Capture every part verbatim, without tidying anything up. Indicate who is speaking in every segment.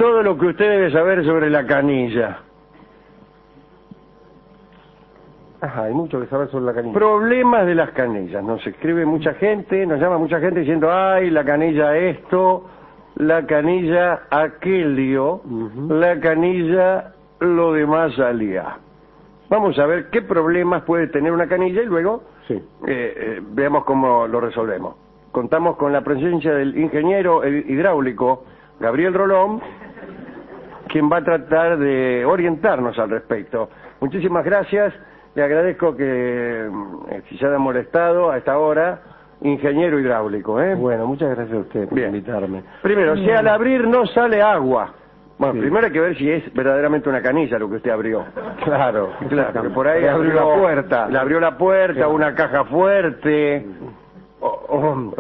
Speaker 1: todo lo que usted debe saber sobre la canilla.
Speaker 2: Ajá, hay mucho que saber sobre la canilla.
Speaker 1: Problemas de las canillas. Nos escribe mucha gente, nos llama mucha gente diciendo, ay, la canilla esto, la canilla aquello, uh-huh. la canilla lo demás salía. Vamos a ver qué problemas puede tener una canilla y luego sí. eh, eh, veamos cómo lo resolvemos. Contamos con la presencia del ingeniero hidráulico Gabriel Rolón, quien va a tratar de orientarnos al respecto. Muchísimas gracias. Le agradezco que, eh, si se haya molestado a esta hora, ingeniero hidráulico, ¿eh?
Speaker 2: Bueno, muchas gracias a usted por
Speaker 1: Bien.
Speaker 2: invitarme.
Speaker 1: Primero, si al abrir no sale agua. Bueno,
Speaker 2: sí.
Speaker 1: primero hay que ver si es verdaderamente una canilla lo que usted abrió.
Speaker 2: Claro,
Speaker 1: claro, porque por ahí
Speaker 2: le
Speaker 1: abrió,
Speaker 2: abrió la puerta.
Speaker 1: Le abrió la puerta, claro. Una caja fuerte, o, o,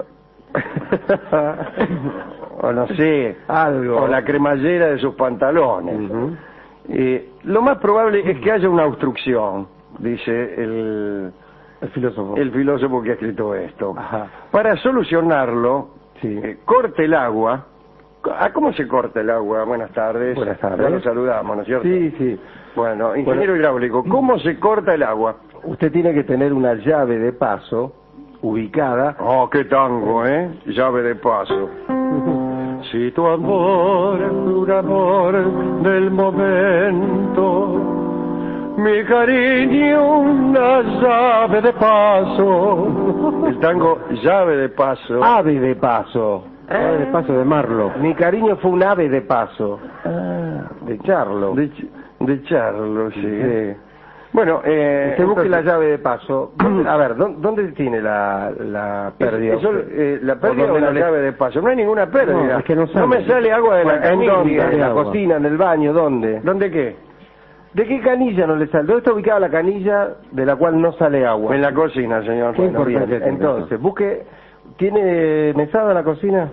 Speaker 1: o no sé,
Speaker 2: algo.
Speaker 1: O la cremallera de sus pantalones.
Speaker 2: Uh-huh.
Speaker 1: eh, lo más probable es que haya una obstrucción, dice el,
Speaker 2: el filósofo
Speaker 1: el filósofo que ha escrito esto.
Speaker 2: Ajá.
Speaker 1: Para solucionarlo,
Speaker 2: sí.
Speaker 1: eh, corte el agua. ¿A cómo se corta el agua? Buenas tardes.
Speaker 2: Buenas tardes.
Speaker 1: Ya lo saludamos, ¿no es cierto?
Speaker 2: Sí, sí.
Speaker 1: Bueno, ingeniero
Speaker 2: bueno,
Speaker 1: hidráulico, ¿cómo se corta el agua?
Speaker 2: Usted tiene que tener una llave de paso ubicada.
Speaker 1: Oh, qué tango, ¿eh? Llave de paso. Si tu amor es un amor del momento, mi cariño una llave de paso. El tango llave de paso.
Speaker 2: Ave de paso. ¿Eh? Ave de paso de Marlo. Mi cariño fue un ave de paso. Ah, de Charlo.
Speaker 1: De, de Charlo, sí. sí. Bueno, eh...
Speaker 2: usted busque entonces, la llave de paso. A ver, ¿dónde tiene la, la pérdida?
Speaker 1: Eso, eh, la pérdida o la le... llave de paso. No hay ninguna pérdida.
Speaker 2: No, es que no,
Speaker 1: no me sale agua de la canilla.
Speaker 2: ¿En dónde? ¿En la cocina, en el baño? ¿Dónde?
Speaker 1: ¿Dónde qué?
Speaker 2: ¿De qué canilla no le sale? ¿Dónde está ubicada la canilla de la cual no sale agua?
Speaker 1: En la cocina, señor.
Speaker 2: Qué bueno, bien. Entonces, busque... ¿Tiene mesada la cocina?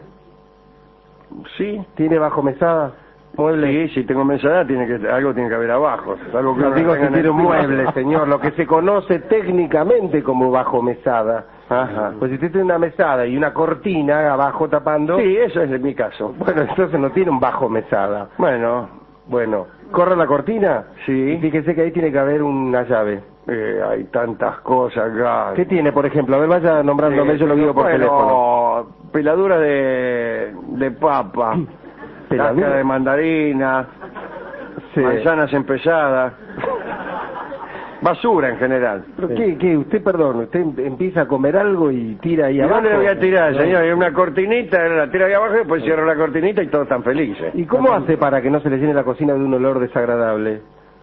Speaker 1: Sí.
Speaker 2: ¿Tiene bajo mesada?
Speaker 1: Mueble. Sí, si tengo mesada, tiene que, algo tiene que haber abajo. Algo que
Speaker 2: no digo que tiene un mueble,
Speaker 1: el...
Speaker 2: señor, lo que se conoce técnicamente como bajo mesada.
Speaker 1: Ajá.
Speaker 2: Pues si usted tiene una mesada y una cortina abajo tapando...
Speaker 1: Sí, eso es en mi caso.
Speaker 2: Bueno, entonces no tiene un bajo mesada.
Speaker 1: Bueno,
Speaker 2: bueno, ¿corre la cortina?
Speaker 1: Sí.
Speaker 2: Y fíjese que ahí tiene que haber una llave.
Speaker 1: Eh, hay tantas cosas acá.
Speaker 2: ¿Qué tiene, por ejemplo? A ver, vaya nombrándome, eh, yo lo digo por
Speaker 1: bueno,
Speaker 2: teléfono.
Speaker 1: Peladura de, de papa, peladura de mandarina, sí. Manzanas empezadas, basura en general.
Speaker 2: ¿Pero sí. qué, qué? Usted, perdón, usted empieza a comer algo y tira ahí
Speaker 1: ¿Y
Speaker 2: abajo.
Speaker 1: ¿Dónde le voy a tirar, señor? Hay una cortinita, la tira ahí abajo y después cierro la cortinita y todos están felices.
Speaker 2: ¿Y cómo hace para que no se le llene la cocina de un olor desagradable?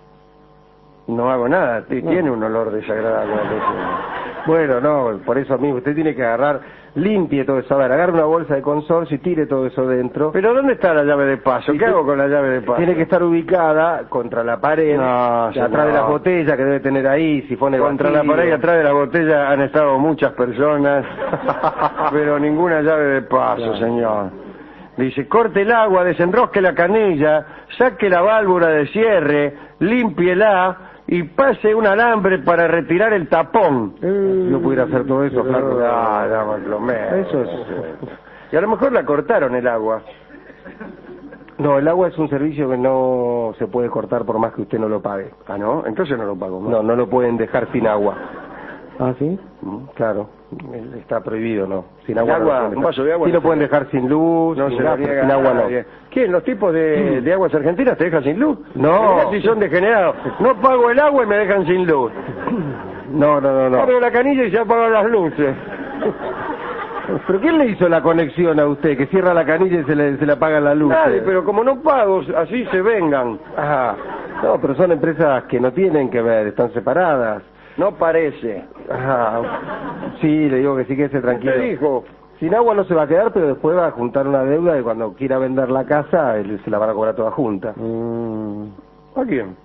Speaker 1: No hago nada, tiene no. un olor desagradable.
Speaker 2: Bueno, no, por eso mismo, usted tiene que agarrar, limpie todo eso, a ver, agarre una bolsa de consorcio y tire todo eso dentro.
Speaker 1: ¿Pero dónde está la llave de paso? ¿Qué hago con la llave de paso?
Speaker 2: Tiene que estar ubicada contra la pared,
Speaker 1: no,
Speaker 2: atrás no. de las botellas que debe tener ahí, sifones
Speaker 1: Contra
Speaker 2: vacíos.
Speaker 1: la pared y atrás de la botella han estado muchas personas, pero ninguna llave de paso, claro. Señor. Dice, corte el agua, desenrosque la canilla, saque la válvula de cierre, límpiela y pase un alambre para retirar el tapón.
Speaker 2: Eh, yo pudiera hacer todo eso, flaco.
Speaker 1: No, no, lo menos.
Speaker 2: Eso es.
Speaker 1: Y a lo mejor la cortaron el agua.
Speaker 2: No, el agua es un servicio que no se puede cortar por más que usted no lo pague.
Speaker 1: Ah, ¿no? Entonces no lo pago más.
Speaker 2: No, no lo pueden dejar sin agua.
Speaker 1: ¿Ah, sí?
Speaker 2: Claro, está prohibido, ¿no? Sin agua,
Speaker 1: agua
Speaker 2: no
Speaker 1: un vaso de agua.
Speaker 2: Sí
Speaker 1: no
Speaker 2: lo pueden dejar sin luz,
Speaker 1: no
Speaker 2: sin,
Speaker 1: se
Speaker 2: gas,
Speaker 1: niega
Speaker 2: sin agua no.
Speaker 1: ¿Quién? ¿Los tipos de, de aguas argentinas te dejan sin luz?
Speaker 2: No.
Speaker 1: Mirá si son degenerados. No pago el agua y me dejan sin luz.
Speaker 2: No, no, no, no.
Speaker 1: Abro la canilla y se apagan las luces.
Speaker 2: ¿Pero quién le hizo la conexión a usted? Que cierra la canilla y se le, se le apagan las luces.
Speaker 1: Nadie, pero como no pago, así se vengan.
Speaker 2: Ajá. No, pero son empresas que no tienen que ver, están separadas.
Speaker 1: No parece.
Speaker 2: Ajá. Sí, le digo que sí, que esté tranquilo.
Speaker 1: ¿Qué dijo?
Speaker 2: Sin agua no se va a quedar, pero después va a juntar una deuda y cuando quiera vender la casa, él, se la van a cobrar toda junta.
Speaker 1: Mm. ¿A quién?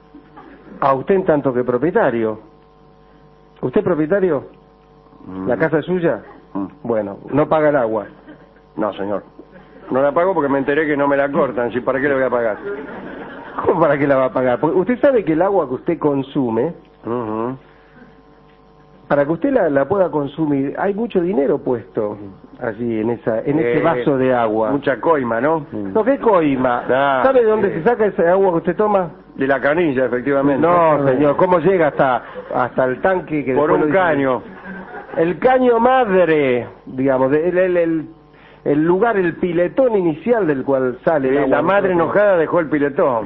Speaker 2: A usted en tanto que propietario. ¿Usted es propietario? Mm. ¿La casa es suya? Mm. Bueno, no paga el agua.
Speaker 1: No, señor. No la pago porque me enteré que no me la cortan. ¿Sí? ¿Para qué le voy a pagar?
Speaker 2: ¿Cómo para qué la va a pagar? Porque usted sabe que el agua que usted consume,
Speaker 1: uh-huh.
Speaker 2: para que usted la, la pueda consumir, hay mucho dinero puesto. allí en esa en
Speaker 1: Eh,
Speaker 2: ese vaso de agua?
Speaker 1: Mucha coima, ¿no?
Speaker 2: No, ¿qué coima?
Speaker 1: Ah,
Speaker 2: ¿Sabe de dónde
Speaker 1: sí.
Speaker 2: se saca ese agua que usted toma?
Speaker 1: De la canilla, efectivamente.
Speaker 2: No, señor, ¿cómo llega hasta hasta el tanque? Que
Speaker 1: Por
Speaker 2: después
Speaker 1: un
Speaker 2: lo dice?
Speaker 1: caño.
Speaker 2: El caño madre, digamos, de- el, el, el, el lugar, el piletón inicial del cual sale el
Speaker 1: Eh,
Speaker 2: agua.
Speaker 1: la madre enojada dejó el piletón.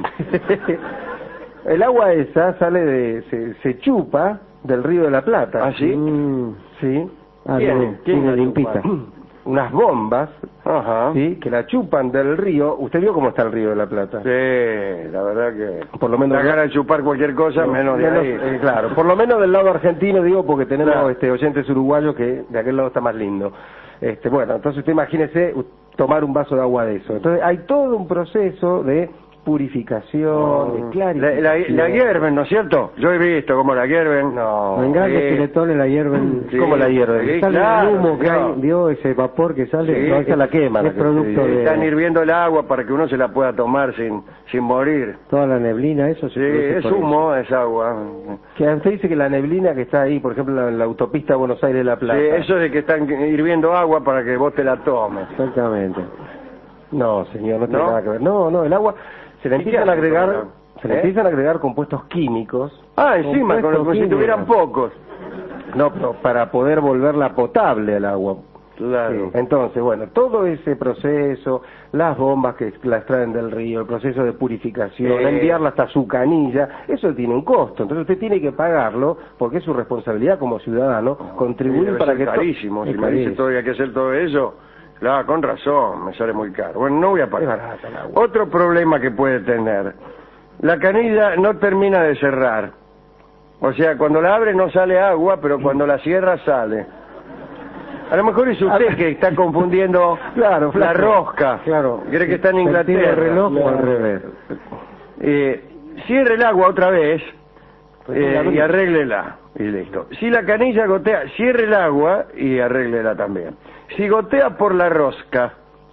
Speaker 2: El agua esa sale de, se, se chupa del Río de la Plata.
Speaker 1: ¿Ah, sí?
Speaker 2: Mm, sí.
Speaker 3: Ah,
Speaker 1: ¿Quién?
Speaker 3: viene,
Speaker 1: ¿Quién
Speaker 3: viene
Speaker 1: la
Speaker 3: limpita.
Speaker 1: chupa?
Speaker 2: Unas bombas,
Speaker 1: Ajá.
Speaker 2: sí, que la chupan del río. ¿Usted vio cómo está el Río de la Plata?
Speaker 1: Sí, la verdad que...
Speaker 2: Por lo menos...
Speaker 1: Da ganas de chupar cualquier cosa, menos de
Speaker 2: menos,
Speaker 1: ahí.
Speaker 2: eh, claro, por lo menos del lado argentino, digo, porque tenemos
Speaker 1: Claro.
Speaker 2: este oyentes uruguayos que de aquel lado está más lindo. Este, bueno, entonces usted imagínese u- tomar un vaso de agua de eso. Entonces hay todo un proceso de purificación, de
Speaker 1: La,
Speaker 2: clarificación.
Speaker 1: la, la hierven, ¿no es cierto? Yo he visto cómo la hierven.
Speaker 2: No,
Speaker 3: En grandes
Speaker 1: sí.
Speaker 3: piletones la hierven.
Speaker 1: Sí,
Speaker 2: ¿cómo la hierven?
Speaker 1: sí,
Speaker 3: Sale
Speaker 1: claro,
Speaker 3: el humo que
Speaker 1: claro.
Speaker 3: hay, vio ese vapor que sale.
Speaker 1: Sí,
Speaker 3: no,
Speaker 2: esa la quema, la
Speaker 3: Es
Speaker 2: que
Speaker 3: producto
Speaker 2: se-
Speaker 3: de
Speaker 1: Están hirviendo el agua para que uno se la pueda tomar sin sin morir.
Speaker 3: toda la neblina, eso
Speaker 1: Sí,
Speaker 3: se produce
Speaker 1: es
Speaker 3: por eso.
Speaker 1: humo, es agua.
Speaker 2: Que usted dice que la neblina que está ahí, por ejemplo, en la, en la autopista Buenos Aires-La
Speaker 1: Sí,
Speaker 2: Plata.
Speaker 1: eso de que están hirviendo agua para que vos te la tomes.
Speaker 3: Exactamente.
Speaker 2: No, señor, no tiene
Speaker 1: ¿No?
Speaker 2: nada que ver. No, no, el agua se le
Speaker 1: ¿Y qué
Speaker 2: empiezan a
Speaker 1: hacen
Speaker 2: agregar,
Speaker 1: con el agua?
Speaker 2: se le
Speaker 1: ¿Eh?
Speaker 2: empiezan a agregar compuestos químicos.
Speaker 1: Ah, encima, con
Speaker 2: Compuestos
Speaker 1: como si
Speaker 2: químicos.
Speaker 1: tuvieran pocos.
Speaker 2: No, pero para poder volverla potable al agua.
Speaker 1: Claro.
Speaker 2: Sí. Entonces, bueno, todo ese proceso, las bombas que la extraen del río, el proceso de purificación,
Speaker 1: Sí.
Speaker 2: enviarla hasta su canilla, eso tiene un costo. Entonces usted tiene que pagarlo porque es su responsabilidad como ciudadano contribuir
Speaker 1: Debe
Speaker 2: para
Speaker 1: ser
Speaker 2: que to-
Speaker 1: carísimo. Si
Speaker 2: Es
Speaker 1: me dice
Speaker 2: carísimo.
Speaker 1: todavía que hacer todo eso, claro, con razón, me sale muy caro. Bueno, no voy a
Speaker 2: Es
Speaker 1: pagar.
Speaker 2: barata el agua.
Speaker 1: Otro problema que puede tener, la canilla no termina de cerrar. O sea, cuando la abre no sale agua, pero cuando la cierra sale. A lo mejor es usted que está confundiendo
Speaker 2: Claro,
Speaker 1: la
Speaker 2: flaco.
Speaker 1: rosca.
Speaker 2: Claro.
Speaker 1: Cree que está en
Speaker 3: ¿Sentido
Speaker 1: Inglaterra.
Speaker 3: el reloj o
Speaker 2: Claro.
Speaker 3: al revés?
Speaker 1: Eh, cierre el agua otra vez
Speaker 2: Pues
Speaker 1: eh,
Speaker 2: la
Speaker 1: y
Speaker 2: abrí.
Speaker 1: arréglela. Y listo. Si la canilla gotea, cierre el agua y arréglela también. Si gotea por la rosca,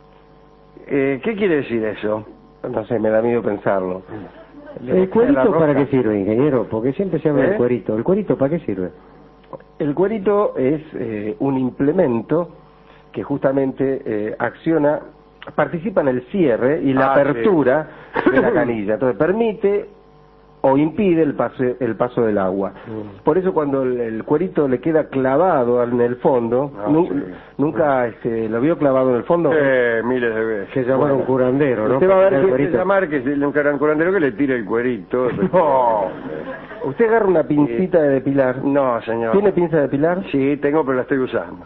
Speaker 1: eh, ¿qué quiere decir eso?
Speaker 2: No sé, me da miedo pensarlo.
Speaker 3: ¿El
Speaker 2: La
Speaker 3: cuerito
Speaker 2: rosca.
Speaker 3: para qué sirve, ingeniero? Porque siempre se habla
Speaker 2: ¿Eh?
Speaker 3: del cuerito. ¿El cuerito para qué sirve?
Speaker 2: El cuerito es eh, un implemento que justamente eh, acciona, participa en el cierre y la
Speaker 1: Ah,
Speaker 2: apertura de la canilla. Entonces permite o impide el paso, el paso del agua. Por eso cuando el, el cuerito le queda clavado en el fondo,
Speaker 1: Ah,
Speaker 2: nu-
Speaker 1: sí.
Speaker 2: nunca este, lo vio clavado en el fondo.
Speaker 1: Eh, miles de veces.
Speaker 3: Que llamar a un curandero, ¿no?
Speaker 2: Usted va a ver
Speaker 3: El
Speaker 2: que-
Speaker 1: Hay que
Speaker 3: cuerito.
Speaker 1: llamar que se le encargan curandero que le tire el cuerito.
Speaker 2: No. Usted agarra una pincita de depilar.
Speaker 1: No, señor.
Speaker 2: ¿Tiene pinza de depilar?
Speaker 1: Sí, tengo, pero la estoy usando.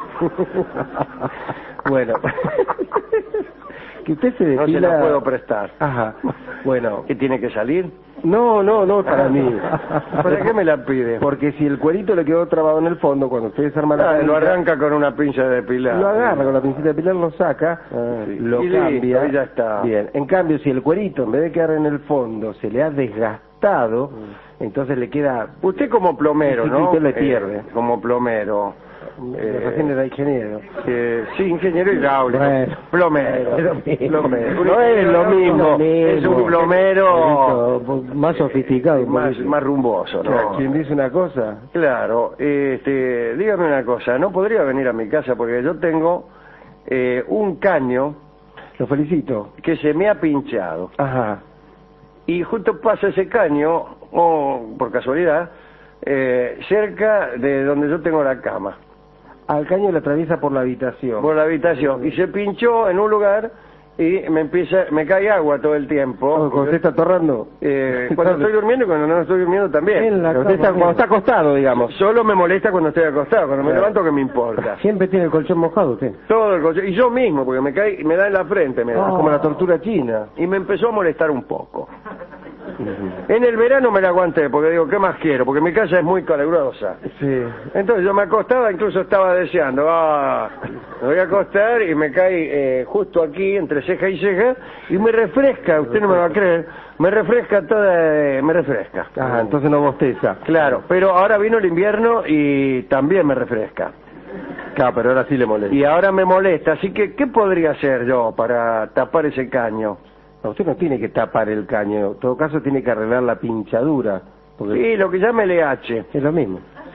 Speaker 2: Bueno, que usted se
Speaker 1: No
Speaker 2: depila...
Speaker 1: se la puedo prestar.
Speaker 2: Ajá, bueno,
Speaker 1: ¿Qué tiene que salir?
Speaker 2: no, no, no para mí.
Speaker 1: ¿Para qué me la pide?
Speaker 2: Porque si el cuerito le quedó trabado en el fondo, cuando usted desarma la
Speaker 1: Ah, lo
Speaker 2: canilla,
Speaker 1: arranca con una pinza de depilar.
Speaker 2: lo agarra con la pincita de depilar, lo saca,
Speaker 1: sí.
Speaker 2: lo
Speaker 1: Y listo,
Speaker 2: cambia.
Speaker 1: y ya está.
Speaker 2: Bien, en cambio, si el cuerito, en vez de quedar en el fondo, se le ha desgastado, entonces le queda...
Speaker 1: Usted como plomero,
Speaker 2: Sí, sí,
Speaker 1: ¿no?
Speaker 2: usted le
Speaker 1: Eh,
Speaker 2: pierde.
Speaker 1: como plomero.
Speaker 2: Eh, recién era ingeniero.
Speaker 1: Eh, sí, ingeniero hidráulico.
Speaker 3: Bueno.
Speaker 1: Plomero.
Speaker 3: Es lo mismo.
Speaker 1: Plomero. Un
Speaker 2: No es
Speaker 1: ingeniero
Speaker 2: lo
Speaker 1: hidráulico
Speaker 2: mismo.
Speaker 1: Es un plomero
Speaker 3: Cuerito, más sofisticado. un
Speaker 1: más,
Speaker 3: poquito.
Speaker 1: más rumboso, ¿no?
Speaker 2: ¿Quién dice una cosa?
Speaker 1: Claro, este, dígame una cosa, ¿no podría venir a mi casa? Porque yo tengo eh, un caño
Speaker 2: Lo felicito.
Speaker 1: que se me ha pinchado.
Speaker 2: Ajá.
Speaker 1: Y justo pasa ese caño, o por casualidad, eh, cerca de donde yo tengo la cama,
Speaker 2: Al caño le atraviesa por la habitación.
Speaker 1: por la habitación, y se pinchó en un lugar y me empieza, me cae agua todo el tiempo.
Speaker 2: ¿Cuando usted está torrando?
Speaker 1: Eh, cuando estoy durmiendo y cuando no estoy durmiendo también.
Speaker 3: En la
Speaker 2: Pero usted está-
Speaker 3: cama,
Speaker 2: cuando está acostado, digamos.
Speaker 1: Solo me molesta cuando estoy acostado, cuando me
Speaker 2: Claro.
Speaker 1: levanto que me importa.
Speaker 3: Siempre tiene el colchón mojado usted.
Speaker 1: Todo el colchón, y yo mismo, porque me cae, me da en la frente, me da.
Speaker 2: Es como la tortura china.
Speaker 1: Y me empezó a molestar un poco. En el verano me la aguanté, porque digo, ¿qué más quiero? Porque mi casa es muy calurosa.
Speaker 2: Sí.
Speaker 1: Entonces yo me acostaba, incluso estaba deseando, ah, me voy a acostar y me cae eh, justo aquí, entre ceja y ceja, y me refresca, usted no me va a creer, me refresca toda, eh, me refresca.
Speaker 2: Ajá, entonces no bosteza.
Speaker 1: Claro, pero ahora vino el invierno y también me refresca.
Speaker 2: Claro, pero ahora sí le molesta.
Speaker 1: Y ahora me molesta, así que, ¿qué podría hacer yo para tapar ese caño?
Speaker 2: No, usted no tiene que tapar el caño. En todo caso tiene que arreglar la pinchadura. Porque
Speaker 1: Sí, lo que llama L H.
Speaker 3: Es lo mismo.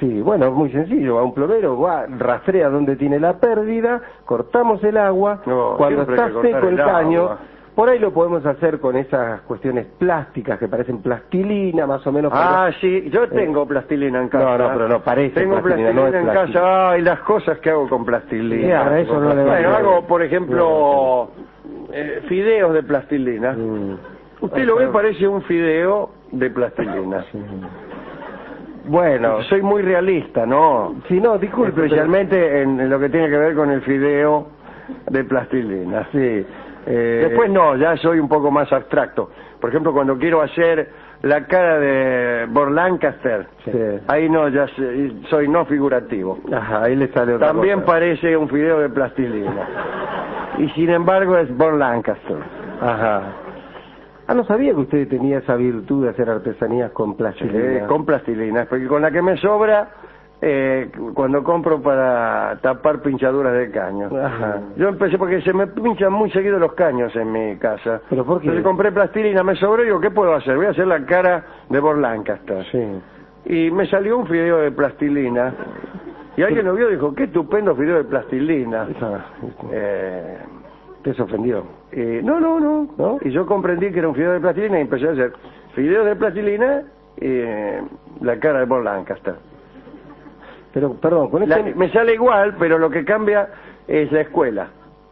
Speaker 2: Sí, bueno, es muy sencillo, va un plomero, va, rastrea donde tiene la pérdida, cortamos el agua,
Speaker 1: No,
Speaker 2: cuando
Speaker 1: siempre hay
Speaker 2: está
Speaker 1: que
Speaker 2: seco
Speaker 1: cortar
Speaker 2: el
Speaker 1: el
Speaker 2: caño,
Speaker 1: agua.
Speaker 2: por ahí lo podemos hacer con esas cuestiones plásticas que parecen plastilina, más o menos.
Speaker 1: Ah,
Speaker 2: para...
Speaker 1: sí, yo tengo plastilina en casa.
Speaker 2: No, no, pero no parece
Speaker 1: Tengo
Speaker 2: plastilina,
Speaker 1: plastilina,
Speaker 2: no es
Speaker 1: en
Speaker 2: plastilina.
Speaker 1: casa. Ay, las cosas que hago con plastilina.
Speaker 2: Sí, para eso no le va
Speaker 1: Bueno,
Speaker 2: a-
Speaker 1: hago, por ejemplo, eh, fideos de plastilina.
Speaker 2: Mm.
Speaker 1: Usted lo ve, parece un fideo de plastilina.
Speaker 2: Bueno,
Speaker 1: Soy muy realista, ¿no?
Speaker 2: si no, disculpe,
Speaker 1: Especialmente en, en lo que tiene que ver con el fideo de plastilina.
Speaker 2: sí. Eh,
Speaker 1: Después no, ya soy un poco más abstracto. Por ejemplo, cuando quiero hacer la cara de Burt Lancaster,
Speaker 2: Sí.
Speaker 1: ahí no, ya sé- soy no figurativo.
Speaker 2: Ajá, ahí le sale otra
Speaker 1: También
Speaker 2: cosa.
Speaker 1: parece un fideo de plastilina. Y sin embargo es Burt Lancaster.
Speaker 2: Ajá. Ah, no sabía que usted tenía esa virtud de hacer artesanías con plastilina.
Speaker 1: Eh, con plastilina, porque con la que me sobra, eh, cuando compro para tapar pinchaduras de caño.
Speaker 2: Ajá.
Speaker 1: Yo empecé porque se me pinchan muy seguido los caños en mi casa.
Speaker 2: ¿Pero por qué?
Speaker 1: Entonces compré plastilina, me sobró y digo, ¿qué puedo hacer? Voy a hacer la cara de Burt Lancaster.
Speaker 2: Sí.
Speaker 1: Y me salió un fideo de plastilina. Y alguien lo vio y dijo, qué estupendo fideo de plastilina.
Speaker 2: Ah,
Speaker 1: Eh,
Speaker 2: ¿Te se ofendió?
Speaker 1: eh, no, no, no,
Speaker 2: ¿No?
Speaker 1: Y yo comprendí que era un fideo de plastilina y empecé a hacer fideos de plastilina y eh, la cara de Burt Lancaster.
Speaker 2: Pero, perdón, con
Speaker 1: La-
Speaker 2: este...
Speaker 1: me sale igual, pero lo que cambia es la escuela.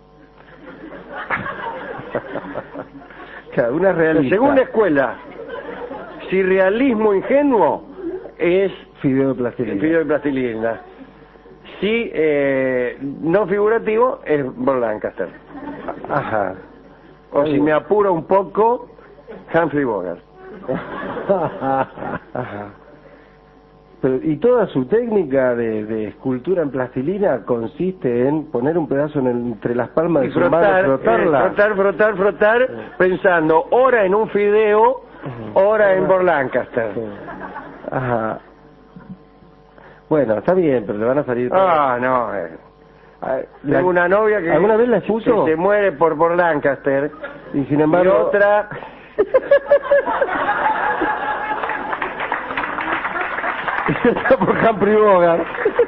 Speaker 2: Claro, una realista.
Speaker 1: Según la escuela, si realismo ingenuo es
Speaker 2: Fideo de
Speaker 1: el
Speaker 2: plastilina.
Speaker 1: fideo de plastilina. Si eh, no figurativo es Burt Lancaster.
Speaker 2: Ajá.
Speaker 1: O si me apuro un poco, Humphrey Bogart.
Speaker 2: Ajá. Pero, y toda su técnica de, de escultura en plastilina consiste en poner un pedazo en el- entre las palmas
Speaker 1: Y
Speaker 2: de su
Speaker 1: frotar,
Speaker 2: mano, frotarla.
Speaker 1: eh, frotar, frotar, frotar, pensando ora en un fideo, ora en Burt Lancaster.
Speaker 2: Sí. Ajá. Bueno, está bien, pero le van a salir...
Speaker 1: Ah, no. eh.
Speaker 2: La-
Speaker 1: Tengo una novia que,
Speaker 2: ¿Alguna vez la expuso?
Speaker 1: que se muere por Burt Lancaster
Speaker 2: Y sin
Speaker 1: y
Speaker 2: embargo...
Speaker 1: otra
Speaker 2: por Humphrey Bogart.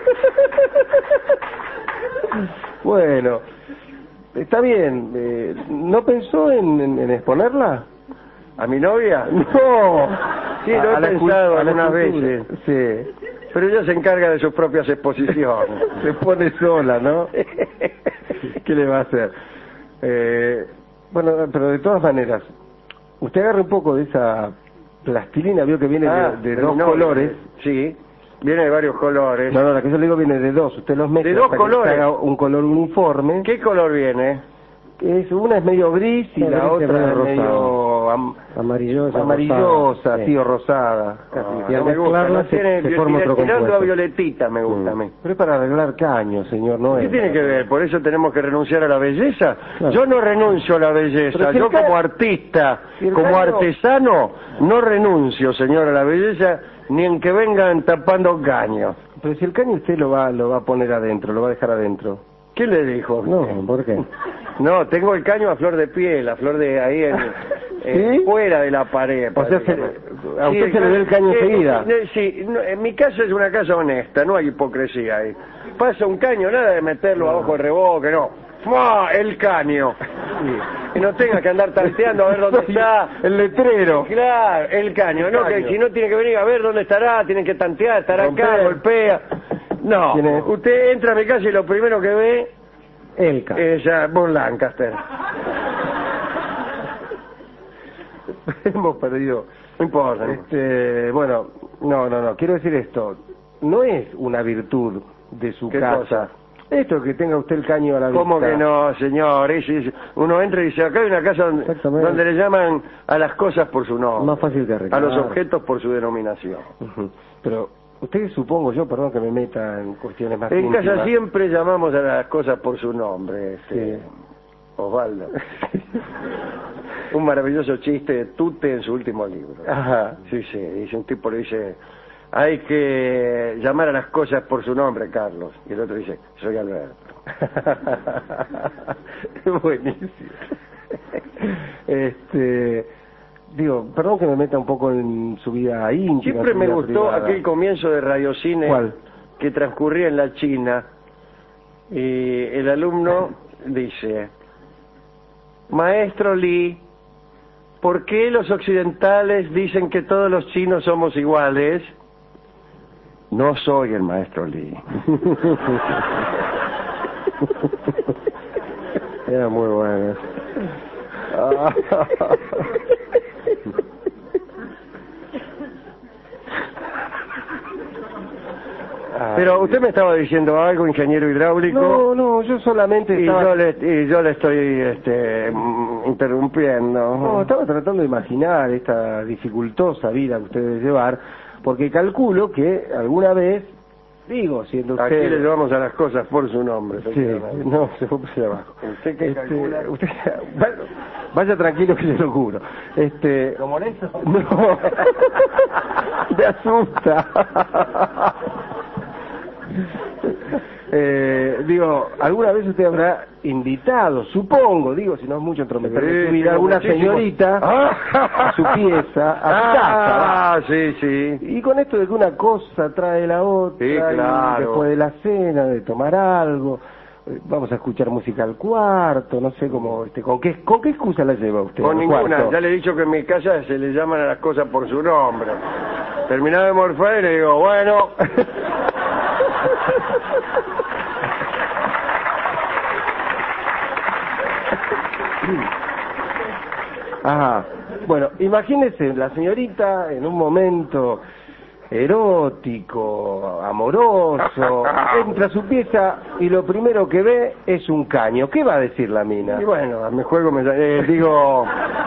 Speaker 2: Bueno, está bien. Eh, ¿No pensó en, en- en exponerla?
Speaker 1: a mi novia.
Speaker 2: No.
Speaker 1: Sí, lo he
Speaker 2: A la escul-
Speaker 1: pensado
Speaker 2: a la
Speaker 1: algunas
Speaker 2: escultura.
Speaker 1: veces.
Speaker 2: Sí.
Speaker 1: Pero ella se encarga de sus propias exposiciones.
Speaker 2: Se pone sola, ¿no? ¿Qué le va a hacer? Eh, bueno, pero de todas maneras, usted agarra un poco de esa plastilina, vio que viene
Speaker 1: Ah,
Speaker 2: de, de
Speaker 1: mi
Speaker 2: dos
Speaker 1: novia,
Speaker 2: colores.
Speaker 1: Sí, viene de varios colores.
Speaker 2: No, no, la que yo le digo viene de dos. Usted los mezcla
Speaker 1: ¿De dos
Speaker 2: hasta que
Speaker 1: colores?
Speaker 2: se haga un color uniforme.
Speaker 1: ¿Qué color viene?
Speaker 2: Es, una es medio gris y
Speaker 3: Sí,
Speaker 2: la
Speaker 3: gris y
Speaker 2: otra es
Speaker 3: medio
Speaker 2: medio am-
Speaker 3: Amarillosa.
Speaker 2: amarillosa,
Speaker 3: rosada.
Speaker 2: sí, o rosada. Casi.
Speaker 1: Ah,
Speaker 3: Y al
Speaker 1: no me gusta,
Speaker 3: mezclarla
Speaker 1: no
Speaker 3: se-
Speaker 1: tiene,
Speaker 3: se forma
Speaker 1: tira-
Speaker 3: otro
Speaker 1: tirando a
Speaker 3: compuesto.
Speaker 1: violetita me gusta a mí.
Speaker 2: Pero es para arreglar caños, señor, no
Speaker 1: ¿Qué
Speaker 2: es.
Speaker 1: tiene que ver? ¿Por eso tenemos que renunciar a la belleza?
Speaker 3: Claro.
Speaker 1: Yo no renuncio a la belleza.
Speaker 2: Pero si el
Speaker 1: Yo
Speaker 2: ca-
Speaker 1: como artista,
Speaker 2: si el
Speaker 1: como
Speaker 2: caño-
Speaker 1: artesano, no renuncio, señor, a la belleza, ni en que vengan tapando caños.
Speaker 2: Pero si el caño usted lo va, lo va a poner adentro, lo va a dejar adentro.
Speaker 1: ¿Qué le dijo?
Speaker 3: No, ¿por qué?
Speaker 1: No, tengo el caño a flor de piel, a flor de ahí, en, en-
Speaker 2: ¿Sí?
Speaker 1: fuera de la pared.
Speaker 2: O sea, se-
Speaker 1: prácticamente.
Speaker 2: a usted
Speaker 1: Sí,
Speaker 2: se le ve el caño
Speaker 1: eh,
Speaker 2: enseguida.
Speaker 1: eh, Sí, no, en mi casa es una casa honesta, no hay hipocresía ahí. Pasa un caño, nada de meterlo a ojo de reboque, no. ¡Fua! El caño. Y no tenga que andar tanteando a ver dónde está.
Speaker 2: El letrero.
Speaker 1: Claro, el caño,
Speaker 2: El
Speaker 1: no,
Speaker 2: caño.
Speaker 1: que si no tiene que venir a ver dónde estará, tienen que tantear, estará acá,
Speaker 2: Romper.
Speaker 1: golpea. No,
Speaker 2: Tiene-
Speaker 1: usted entra a mi casa y lo primero que ve
Speaker 3: El caño.
Speaker 1: es a Burt Lancaster.
Speaker 2: Hemos perdido.
Speaker 1: No importa. no.
Speaker 2: Este, bueno, no, no, no. Quiero decir esto. No es una virtud de su
Speaker 1: ¿Qué
Speaker 2: casa.
Speaker 1: cosa?
Speaker 2: Esto que tenga usted el caño a la vista.
Speaker 1: ¿Cómo que no, señor? Es- es- uno entra y dice, acá hay una casa donde,
Speaker 3: Exactamente.
Speaker 1: donde le llaman a las cosas por su nombre,
Speaker 3: Más fácil que
Speaker 1: a
Speaker 3: arreglar.
Speaker 1: los objetos por su denominación.
Speaker 2: Ujú. Pero usted, supongo yo, perdón que me meta en cuestiones más
Speaker 1: En
Speaker 2: íntimas.
Speaker 1: casa siempre llamamos a las cosas por su nombre, este,
Speaker 2: Sí.
Speaker 1: Osvaldo. Un maravilloso chiste de Tute en su último libro.
Speaker 2: Ajá.
Speaker 1: Sí, sí, dice un tipo le dice, hay que llamar a las cosas por su nombre, Carlos. Y el otro dice, soy Alberto.
Speaker 2: Buenísimo. Este, digo, perdón que me meta un poco en su vida íntima.
Speaker 1: Siempre me gustó privada. Aquel comienzo de Radiocine.
Speaker 2: ¿Cuál?
Speaker 1: Que transcurría en la China. Y el alumno dice: Maestro Lee, ¿por qué los occidentales dicen que todos los chinos somos iguales? No soy el maestro Lee.
Speaker 3: Era muy bueno.
Speaker 1: Pero usted me estaba diciendo algo, ingeniero hidráulico.
Speaker 2: No, no, yo solamente
Speaker 1: y
Speaker 2: estaba...
Speaker 1: yo le y yo le estoy este, interrumpiendo.
Speaker 2: No, estaba tratando de imaginar esta dificultosa vida que usted debe llevar, porque calculo que alguna vez, digo, siendo usted...
Speaker 1: Aquí le llevamos a las cosas por su nombre.
Speaker 2: Sí, no, se fue por abajo.
Speaker 1: ¿Usted qué
Speaker 2: este,
Speaker 1: calcula?
Speaker 2: Usted, vaya tranquilo que se lo juro. Este,
Speaker 1: ¿Lo molesto?
Speaker 2: No, me asusta. Eh, digo, alguna vez usted habrá invitado, supongo, digo, si no es mucho entrometerme en su vida, alguna señorita a su pieza, a su casa.
Speaker 1: Ah, sí, sí.
Speaker 2: Y con esto de que una cosa trae la otra,
Speaker 1: sí, claro.
Speaker 2: Y después de la cena, de tomar algo, vamos a escuchar música al cuarto, no sé cómo, este, ¿con qué, con qué excusa la lleva usted?
Speaker 1: Con ninguna, cuarto? Ya le he dicho que en mi casa se le llaman a las cosas por su nombre. Terminado de morfar y le digo, bueno...
Speaker 2: Ajá. Bueno, imagínese la señorita en un momento erótico, amoroso, entra a su pieza y lo primero que ve es un caño. ¿Qué va a decir la mina?
Speaker 1: Y bueno, a mi juego me eh, digo...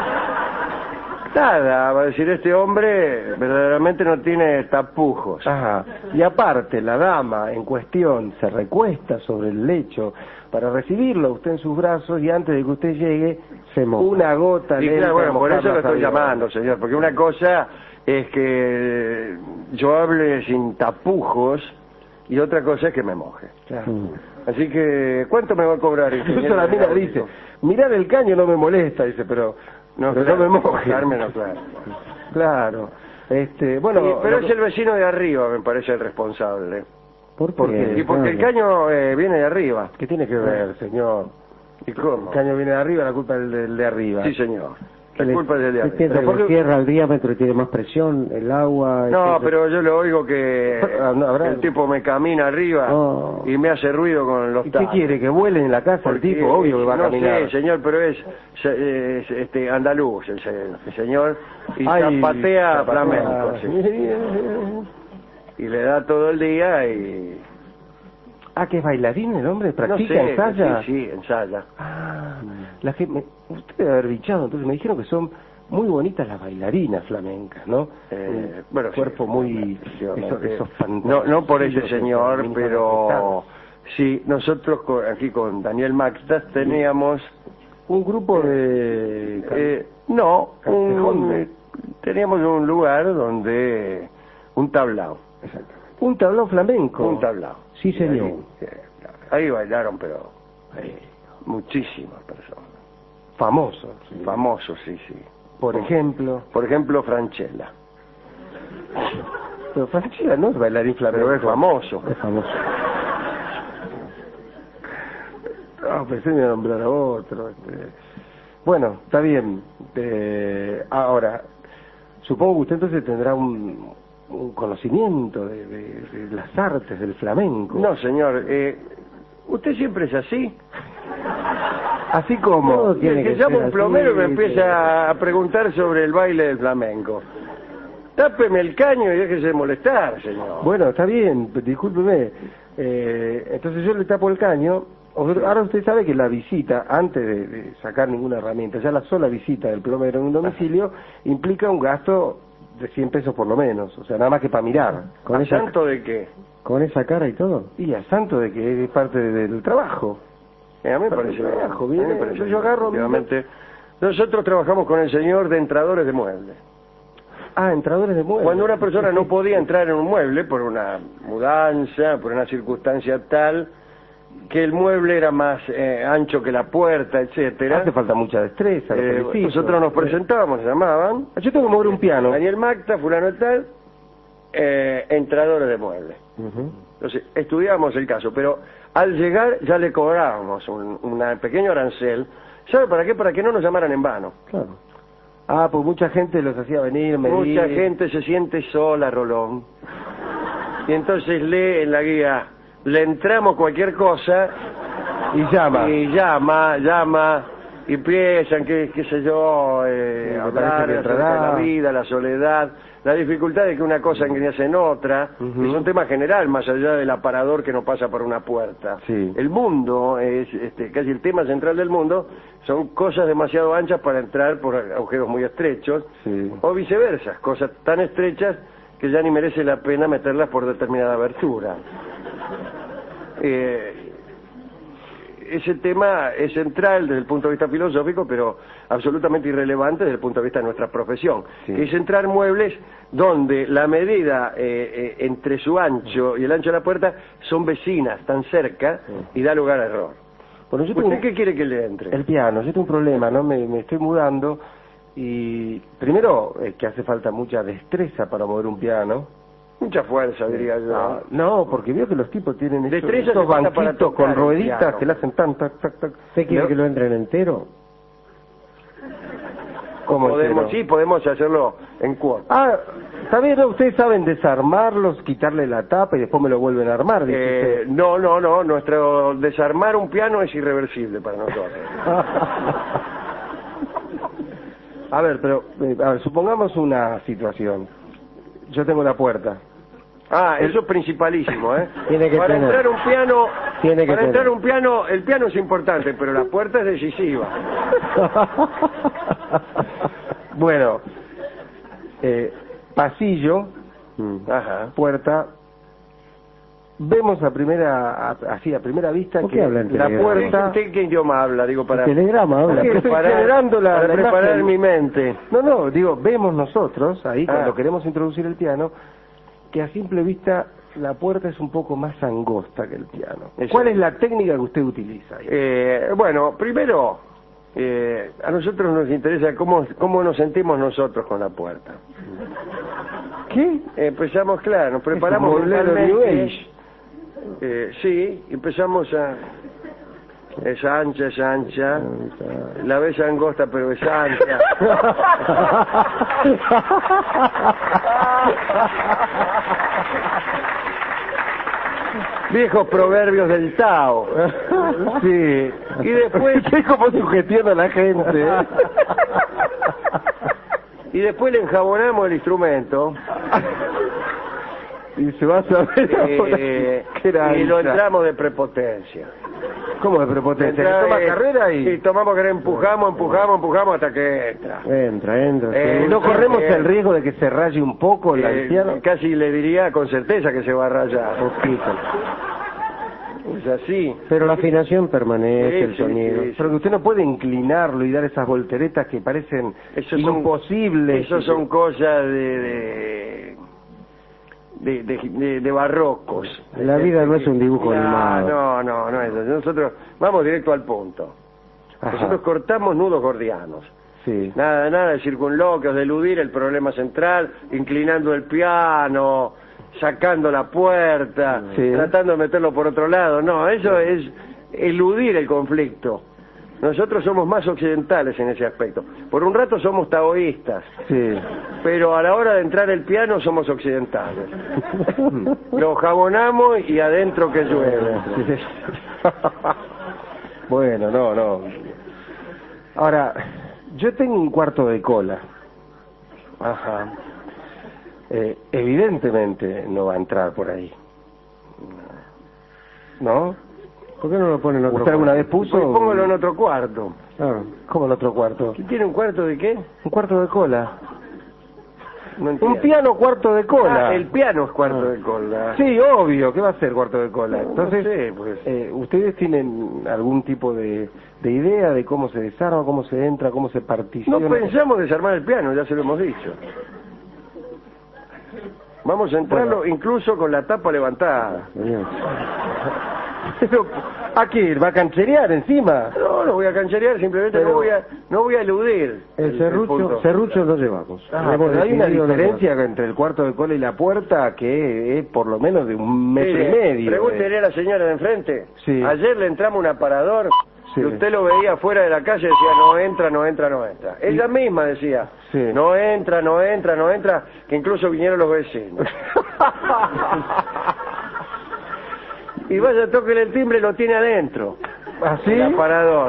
Speaker 1: Nada, va a decir, este hombre verdaderamente no tiene tapujos.
Speaker 2: Ajá. Y aparte, la dama en cuestión se recuesta sobre el lecho para recibirlo usted en sus brazos y antes de que usted llegue, se moja. Una gota
Speaker 1: y
Speaker 2: le
Speaker 1: claro, bueno, por eso lo estoy
Speaker 2: sabía.
Speaker 1: llamando, señor, porque una cosa es que yo hable sin tapujos y otra cosa es que me moje.
Speaker 2: Claro.
Speaker 1: Mm. Así que, ¿cuánto me va a cobrar?
Speaker 2: Incluso la mina dice, mirar el caño no me molesta, dice, pero...
Speaker 1: No,
Speaker 2: pero
Speaker 1: claro,
Speaker 2: no me moje.
Speaker 1: Claro.
Speaker 2: Claro. Este, bueno,
Speaker 1: sí, pero
Speaker 2: lo...
Speaker 1: es el vecino de arriba, me parece el responsable.
Speaker 2: ¿Por qué? ¿Por qué?
Speaker 1: Y porque el caño eh, viene de arriba.
Speaker 2: ¿Qué tiene que ver, señor?
Speaker 1: ¿Y cómo?
Speaker 2: El caño viene de arriba, la culpa es del de arriba.
Speaker 1: Sí, señor. La culpa es del de arriba.
Speaker 3: Piensa que porque... cierra el diámetro y tiene más presión, el agua...
Speaker 1: No, pero yo le oigo que
Speaker 2: no, ¿habrá...
Speaker 1: el tipo me camina arriba oh. y me hace ruido con los tacos.
Speaker 2: ¿Y qué quiere? ¿Que vuele en la casa? Porque el tipo, obvio que va a
Speaker 1: no
Speaker 2: caminar.
Speaker 1: No sé, señor, pero es, es este andaluz el, el señor y Ay, zapatea flamenco. Sí. Y le da todo el día y...
Speaker 2: Ah, ¿que es bailarín el hombre? ¿Practica,
Speaker 1: no sé,
Speaker 2: ensaya?
Speaker 1: Sí, sí, ensaya.
Speaker 2: Ah, la que me, usted debe haber dichado, entonces me dijeron que son muy bonitas las bailarinas flamencas, ¿no?
Speaker 1: Eh, bueno,
Speaker 2: cuerpo
Speaker 1: sí,
Speaker 2: muy... Esos, esos
Speaker 1: no, no por ese señor, pero sí, nosotros con, aquí con Daniel Maxtas teníamos...
Speaker 2: ¿Un grupo de...?
Speaker 1: Eh, no, un, teníamos un lugar donde... un tablao.
Speaker 2: Exacto. ¿Un tablao flamenco?
Speaker 1: Un tablao.
Speaker 2: Sí, señor.
Speaker 1: Ahí, ahí bailaron, pero ahí, muchísimas personas.
Speaker 2: Famosos.
Speaker 1: Sí. Famosos, sí, sí.
Speaker 2: Por, por ejemplo...
Speaker 1: Por ejemplo, Franchella.
Speaker 2: Pero Franchella no es bailarín flamenco.
Speaker 1: Pero es famoso.
Speaker 2: Es famoso. No, pensé en nombrar a otro. Este... Bueno, está bien. Eh, ahora, supongo que usted entonces tendrá un... un conocimiento de, de, de las artes del flamenco.
Speaker 1: No, señor, eh, usted siempre es así.
Speaker 2: Así como...
Speaker 1: No, que, que llama un plomero así, y me empieza que... a preguntar sobre el baile del flamenco. Tápeme el caño y déjese de molestar, señor.
Speaker 2: Bueno, está bien, discúlpeme. Eh, entonces yo le tapo el caño. Ahora usted sabe que la visita, antes de, de sacar ninguna herramienta, ya la sola visita del plomero en un domicilio implica un gasto de cien pesos por lo menos, o sea, nada más que para mirar.
Speaker 1: ¿Con esa, santo de qué?
Speaker 3: ¿Con esa cara y todo?
Speaker 2: Y a santo de que es parte de, del trabajo.
Speaker 1: Eh, a mí me parece
Speaker 2: trabajo, bien.
Speaker 1: Me parece
Speaker 2: yo, yo agarro...
Speaker 1: Obviamente, nosotros trabajamos con el señor de entradores de muebles.
Speaker 2: Ah, entradores de muebles.
Speaker 1: Cuando una persona no podía entrar en un mueble por una mudanza, por una circunstancia tal, que el mueble era más eh, ancho que la puerta, etcétera.
Speaker 2: Hace falta mucha destreza.
Speaker 1: Eh, nosotros nos presentábamos, nos llamaban.
Speaker 2: Yo tengo que mover un piano.
Speaker 1: Daniel Macta, fulano tal, eh, entradores de muebles.
Speaker 2: Uh-huh.
Speaker 1: Entonces, estudiamos el caso, pero al llegar ya le cobrábamos un, un pequeño arancel. ¿Sabe para qué? Para que no nos llamaran en vano.
Speaker 2: Claro. Ah, pues mucha gente los hacía venir, medir.
Speaker 1: Mucha gente se siente sola, Rolón. Y entonces lee en la guía, le entramos cualquier cosa
Speaker 2: y llama.
Speaker 1: Y llama, llama, y piensan que, qué sé yo, eh,
Speaker 2: sí,
Speaker 1: hablar acerca de la vida, la soledad, la dificultad de que una cosa ingrese en otra, uh-huh. que es un tema general, más allá del aparador que no pasa por una puerta.
Speaker 2: Sí.
Speaker 1: El mundo, es este, casi el tema central del mundo, son cosas demasiado anchas para entrar por agujeros muy estrechos,
Speaker 2: sí.
Speaker 1: o viceversa, cosas tan estrechas que ya ni merece la pena meterlas por determinada abertura. Eh, ese tema es central desde el punto de vista filosófico, pero absolutamente irrelevante desde el punto de vista de nuestra profesión, sí. que es entrar muebles donde la medida eh, eh, entre su ancho y el ancho de la puerta son vecinas, tan cerca, sí. y da lugar a error.
Speaker 2: Bueno, yo
Speaker 1: ¿Usted
Speaker 2: tengo...
Speaker 1: qué quiere que le entre?
Speaker 2: El piano. Yo tengo un problema, ¿no? Me, me estoy mudando y primero es que hace falta mucha destreza para mover un piano.
Speaker 1: Mucha fuerza, diría yo.
Speaker 2: No, no, porque veo que los tipos tienen estos,
Speaker 1: destreza
Speaker 2: estos banquitos con rueditas que le hacen tan, tac, tac, tac.
Speaker 3: ¿Usted quiere que lo entren entero?
Speaker 1: ¿Cómo podemos? Sí, podemos hacerlo en cuotas.
Speaker 2: Ah, está bien, ¿no? Ustedes saben desarmarlos, quitarle la tapa y después me lo vuelven a armar.
Speaker 1: Eh, no, no, no. Nuestro desarmar un piano es irreversible para nosotros.
Speaker 2: A ver, pero eh, a ver, supongamos una situación. Yo tengo la puerta.
Speaker 1: Ah, eso es principalísimo, ¿eh?
Speaker 3: Tiene que
Speaker 1: para
Speaker 3: tener.
Speaker 1: entrar un piano,
Speaker 3: Tiene que
Speaker 1: para
Speaker 3: tener.
Speaker 1: entrar un piano, el piano es importante, pero la puerta es decisiva.
Speaker 2: Bueno, eh, pasillo,
Speaker 1: Ajá.
Speaker 2: puerta. Vemos a primera, a, así a primera vista
Speaker 3: ¿Por
Speaker 2: que
Speaker 3: qué habla en
Speaker 2: la
Speaker 3: telegrama?
Speaker 2: puerta.
Speaker 1: ¿Usted qué idioma habla? Digo para.
Speaker 3: El telegrama habla.
Speaker 2: Porque estoy
Speaker 1: preparar,
Speaker 2: generando la,
Speaker 1: para
Speaker 2: la
Speaker 1: preparar
Speaker 2: imagen.
Speaker 1: mi mente.
Speaker 2: No, no, digo, vemos nosotros, ahí cuando
Speaker 1: Ah.
Speaker 2: queremos introducir el piano, que a simple vista la puerta es un poco más angosta que el piano.
Speaker 1: Eso.
Speaker 2: ¿Cuál es la técnica que usted utiliza ahí?
Speaker 1: Eh, bueno, primero, eh, a nosotros nos interesa cómo, cómo nos sentimos nosotros con la puerta.
Speaker 2: ¿Qué?
Speaker 1: Empezamos, claro, nos preparamos
Speaker 2: Es un bolero
Speaker 1: mentalmente.
Speaker 2: New Age.
Speaker 1: Eh, sí, empezamos a... Es ancha, es ancha. La ves angosta, pero es ancha. Viejos proverbios del Tao.
Speaker 2: Sí.
Speaker 1: Y después...
Speaker 2: ¿Qué cómo sugestiona a la gente? ¿eh?
Speaker 1: Y después le enjabonamos el instrumento.
Speaker 2: Y se va a saber ahora
Speaker 1: Eh,
Speaker 2: que era
Speaker 1: y lo
Speaker 2: ancha.
Speaker 1: entramos de prepotencia.
Speaker 2: ¿Cómo de prepotencia?
Speaker 1: Entra-
Speaker 2: ¿Que toma
Speaker 1: eh,
Speaker 2: carrera y...?
Speaker 1: Sí, tomamos que empujamos, empujamos, empujamos hasta que entra.
Speaker 3: Entra, entra.
Speaker 1: Eh,
Speaker 3: sí.
Speaker 2: ¿No corremos
Speaker 1: eh,
Speaker 2: el riesgo de que se raye un poco la-
Speaker 1: Eh,
Speaker 2: el piano?
Speaker 1: casi le diría con certeza que se va a rayar.
Speaker 2: Poquito.
Speaker 1: Es así.
Speaker 3: Pero la afinación permanece,
Speaker 1: Sí,
Speaker 3: el
Speaker 1: sí,
Speaker 3: sonido.
Speaker 1: sí, sí.
Speaker 2: Pero que usted no puede inclinarlo y dar esas volteretas que parecen
Speaker 1: Esos son-
Speaker 2: imposibles.
Speaker 1: Eso son cosas de... de... De, de, de- de barrocos.
Speaker 3: La vida no es un dibujo
Speaker 1: no,
Speaker 3: animado.
Speaker 1: No, no, no es eso. Nosotros vamos directo al punto.
Speaker 2: Ajá.
Speaker 1: Nosotros cortamos nudos gordianos.
Speaker 2: Sí.
Speaker 1: Nada, nada de circunloquios, de eludir el problema central, inclinando el piano, sacando la puerta,
Speaker 2: Sí.
Speaker 1: tratando de meterlo por otro lado. No, eso es eludir el conflicto. Nosotros somos más occidentales en ese aspecto. Por un rato somos taoístas,
Speaker 2: Sí.
Speaker 1: pero a la hora de entrar el piano somos occidentales. Lo jabonamos y adentro que llueve.
Speaker 2: Bueno, no, no. Ahora, yo tengo un cuarto de cola.
Speaker 1: Ajá.
Speaker 2: Eh, evidentemente no va a entrar por ahí. ¿No?
Speaker 3: ¿Por qué no lo pone en otro
Speaker 2: ¿Usted alguna
Speaker 3: cuarto?
Speaker 2: vez puso?
Speaker 1: Pues póngalo en otro cuarto.
Speaker 3: Claro.
Speaker 2: ¿Cómo en otro cuarto?
Speaker 1: ¿Qué tiene un cuarto de qué?
Speaker 2: Un cuarto de cola.
Speaker 1: No entiendo.
Speaker 2: Un piano cuarto de cola.
Speaker 1: Ah, el piano es cuarto
Speaker 2: Ah.
Speaker 1: de cola.
Speaker 2: Sí, obvio, ¿qué va a ser cuarto de cola?
Speaker 1: No
Speaker 2: Entonces,
Speaker 1: sé, pues.
Speaker 2: eh, ¿ustedes tienen algún tipo de, de idea de cómo se desarma, cómo se entra, cómo se
Speaker 1: No
Speaker 2: particiona?
Speaker 1: pensamos desarmar el piano, ya se lo hemos dicho. Vamos a entrarlo
Speaker 2: Bueno.
Speaker 1: incluso con la tapa levantada.
Speaker 3: Señor.
Speaker 2: Pero, ¿A qué? ¿Va a cancherear encima?
Speaker 1: No, no voy a cancherear, simplemente
Speaker 2: Pero-
Speaker 1: no voy a no voy a eludir.
Speaker 3: El serrucho,
Speaker 1: punto.
Speaker 3: serrucho lo llevamos.
Speaker 2: Ah,
Speaker 3: Hemos
Speaker 2: pero hay una
Speaker 3: decidido no
Speaker 2: diferencia entre el cuarto de cola y la puerta que es por lo menos de un metro
Speaker 1: Mire,
Speaker 2: y medio.
Speaker 1: Pregúntele
Speaker 2: eh.
Speaker 1: a la señora de enfrente.
Speaker 2: Sí.
Speaker 1: Ayer le entramos a un aparador
Speaker 2: Sí.
Speaker 1: y usted lo veía fuera de la calle y decía, no entra, no entra, no entra. Ella misma decía,
Speaker 2: Sí.
Speaker 1: no entra, no entra, no entra, que incluso vinieron los vecinos. Y vaya, tóquele el timbre y lo tiene adentro.
Speaker 2: ¿Así?
Speaker 1: El aparador.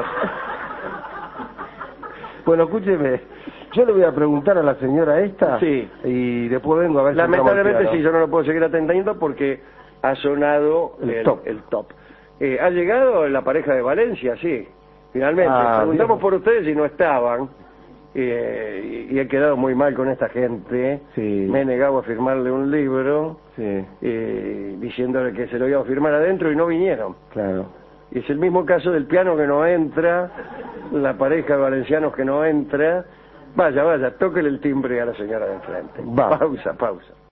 Speaker 2: Bueno, escúcheme, yo le voy a preguntar a la señora esta
Speaker 1: Sí.
Speaker 2: y después vengo a ver si entramos al
Speaker 1: Lamentablemente
Speaker 2: piano.
Speaker 1: sí, yo no lo puedo seguir atendiendo porque ha sonado
Speaker 2: El
Speaker 1: el,
Speaker 2: top.
Speaker 1: el top. Eh, ¿Ha llegado la pareja de Valencia? Sí, finalmente.
Speaker 2: Ah,
Speaker 1: Preguntamos
Speaker 2: bien.
Speaker 1: por ustedes y no estaban. Eh, y, y he quedado muy mal con esta gente.
Speaker 2: Sí.
Speaker 1: Me he negado a firmarle un libro
Speaker 2: Sí,
Speaker 1: eh, diciéndole que se lo iba a firmar adentro y no vinieron.
Speaker 2: claro.
Speaker 1: Y es el mismo caso del piano que no entra, la pareja de valencianos que no entra. Vaya, vaya, tóquele el timbre a la señora de enfrente.
Speaker 2: Va.
Speaker 1: Pausa, pausa.